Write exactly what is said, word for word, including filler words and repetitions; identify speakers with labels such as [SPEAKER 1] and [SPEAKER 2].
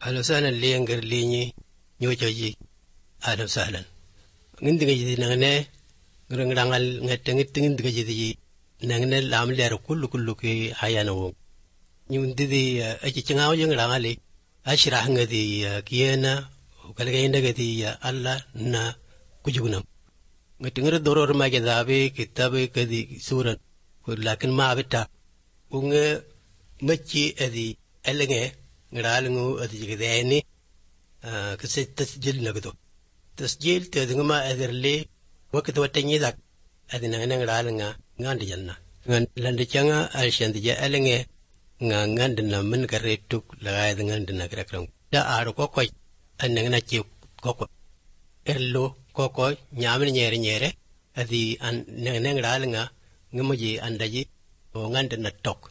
[SPEAKER 1] أهلا وسهلا لي أنقر ليني نيوجوجي أهلا وسهلا عندك جدي نغنى نغنى نغنى نغنى عندك جدي نغنى العمل يارو كله كله كي حيانو نيوندي أجي تناو جنغ نغنى أشرح عندي كيانا وكالك عندك جدي الله نا كجونا نغنى دورور ما كذابي كتابي كذي سورة لكن ما أبتا ونغ مچي أدي ألغي ngaralangu ati jigdeeni kasi tasjil nagdo tasjil tedinga ma aderle wakati watanyi dak adina ngaralanga ngandi janna ngan lande changa alshandi ja alenge nga ngandi na min karetuk laga ngandi na krakram da aro kokoy annanga na ci koko erlo koko nyamin nyere nyere adi an ngaralanga ngamaji andaji o ngandi na tok